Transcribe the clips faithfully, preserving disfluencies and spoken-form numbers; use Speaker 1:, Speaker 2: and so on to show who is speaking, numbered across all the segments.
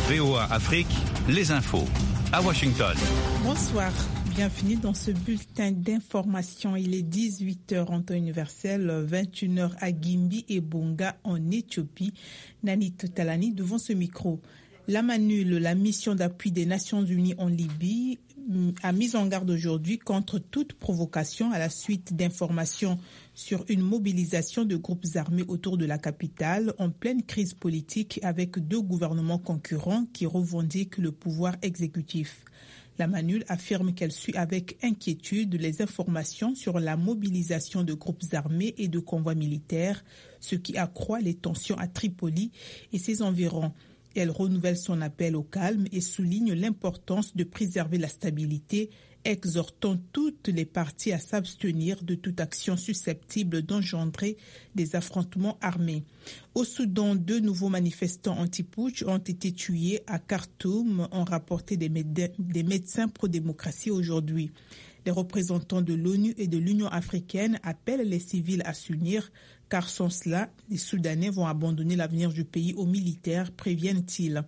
Speaker 1: V O A Afrique, les infos. À Washington.
Speaker 2: Bonsoir, bienvenue dans ce bulletin d'information. Il est dix-huit heures en temps universel, vingt et une heures à Gimbi et Bonga en Éthiopie. Nanit Talani devant ce micro. La MANUL, la mission d'appui des Nations Unies en Libye, a mis en garde aujourd'hui contre toute provocation à la suite d'informations sur une mobilisation de groupes armés autour de la capitale en pleine crise politique avec deux gouvernements concurrents qui revendiquent le pouvoir exécutif. La MANUL affirme qu'elle suit avec inquiétude les informations sur la mobilisation de groupes armés et de convois militaires, ce qui accroît les tensions à Tripoli et ses environs. Elle renouvelle son appel au calme et souligne l'importance de préserver la stabilité, exhortant toutes les parties à s'abstenir de toute action susceptible d'engendrer des affrontements armés. Au Soudan, deux nouveaux manifestants anti-putsch ont été tués à Khartoum, ont rapporté des, méde- des médecins pro-démocratie aujourd'hui. Les représentants de l'ONU et de l'Union africaine appellent les civils à s'unir, car sans cela, les Soudanais vont abandonner l'avenir du pays aux militaires, préviennent-ils.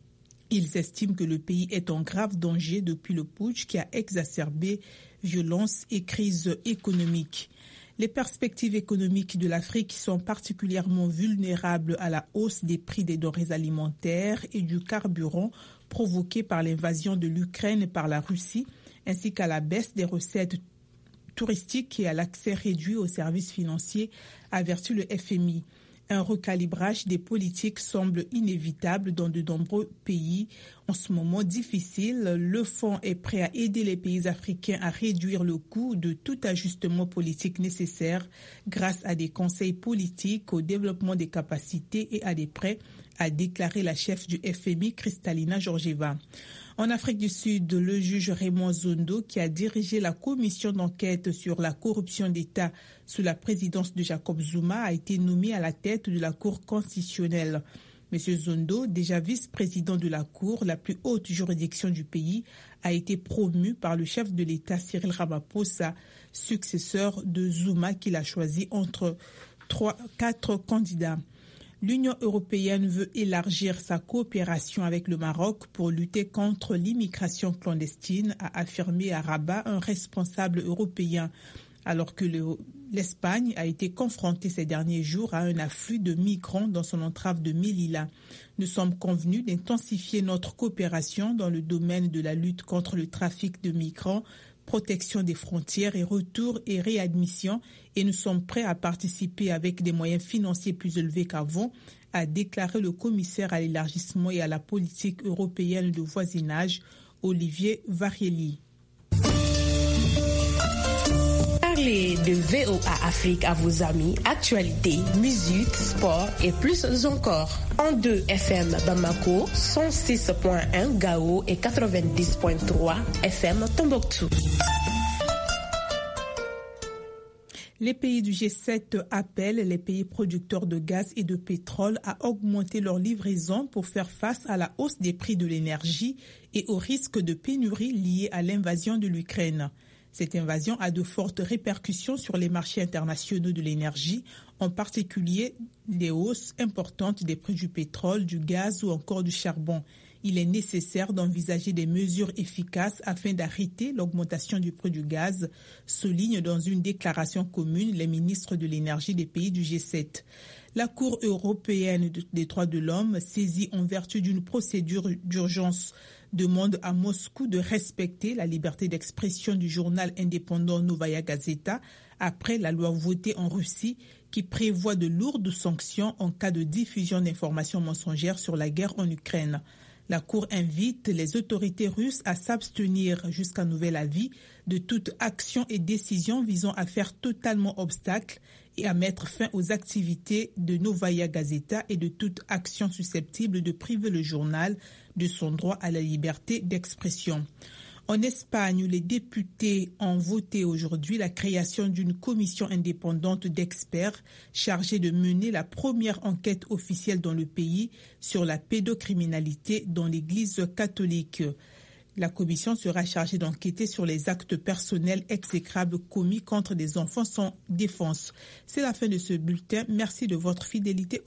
Speaker 2: Ils estiment que le pays est en grave danger depuis le putsch qui a exacerbé violence et crise économique. Les perspectives économiques de l'Afrique sont particulièrement vulnérables à la hausse des prix des denrées alimentaires et du carburant provoquée par l'invasion de l'Ukraine par la Russie, ainsi qu'à la baisse des recettes touristique et à l'accès réduit aux services financiers, avertit le F M I. Un recalibrage des politiques semble inévitable dans de nombreux pays. En ce moment difficile, le Fonds est prêt à aider les pays africains à réduire le coût de tout ajustement politique nécessaire grâce à des conseils politiques, au développement des capacités et à des prêts, a déclaré la chef du F M I, Kristalina Georgieva. En Afrique du Sud, le juge Raymond Zondo, qui a dirigé la commission d'enquête sur la corruption d'État sous la présidence de Jacob Zuma, a été nommé à la tête de la Cour constitutionnelle. Monsieur Zondo, déjà vice-président de la Cour, la plus haute juridiction du pays, a été promu par le chef de l'État Cyril Ramaphosa, successeur de Zuma qu'il a choisi entre trois, quatre candidats. L'Union européenne veut élargir sa coopération avec le Maroc pour lutter contre l'immigration clandestine, a affirmé à Rabat un responsable européen, alors que le, l'Espagne a été confrontée ces derniers jours à un afflux de migrants dans son entrave de Melilla. Nous sommes convenus d'intensifier notre coopération dans le domaine de la lutte contre le trafic de migrants, protection des frontières et retour et réadmission, et nous sommes prêts à participer avec des moyens financiers plus élevés qu'avant, a déclaré le commissaire à l'élargissement et à la politique européenne de voisinage, Olivier Varielli.
Speaker 3: Parlez de V O A Afrique à vos amis, actualités, musique, sport et plus encore. En deux F M Bamako, cent six point un Gao et quatre-vingt-dix point trois F M Tombouctou.
Speaker 2: Les pays du G sept appellent les pays producteurs de gaz et de pétrole à augmenter leurs livraisons pour faire face à la hausse des prix de l'énergie et au risque de pénurie liée à l'invasion de l'Ukraine. Cette invasion a de fortes répercussions sur les marchés internationaux de l'énergie, en particulier les hausses importantes des prix du pétrole, du gaz ou encore du charbon. Il est nécessaire d'envisager des mesures efficaces afin d'arrêter l'augmentation du prix du gaz, soulignent dans une déclaration commune les ministres de l'énergie des pays du G sept. La Cour européenne des droits de l'homme, saisie en vertu d'une procédure d'urgence, demande à Moscou de respecter la liberté d'expression du journal indépendant Novaya Gazeta après la loi votée en Russie qui prévoit de lourdes sanctions en cas de diffusion d'informations mensongères sur la guerre en Ukraine. La Cour invite les autorités russes à s'abstenir jusqu'à nouvel avis de toute action et décision visant à faire totalement obstacle et à mettre fin aux activités de Novaya Gazeta et de toute action susceptible de priver le journal de son droit à la liberté d'expression. En Espagne, les députés ont voté aujourd'hui la création d'une commission indépendante d'experts chargée de mener la première enquête officielle dans le pays sur la pédocriminalité dans l'Église catholique. La commission sera chargée d'enquêter sur les actes personnels exécrables commis contre des enfants sans défense. C'est la fin de ce bulletin. Merci de votre fidélité.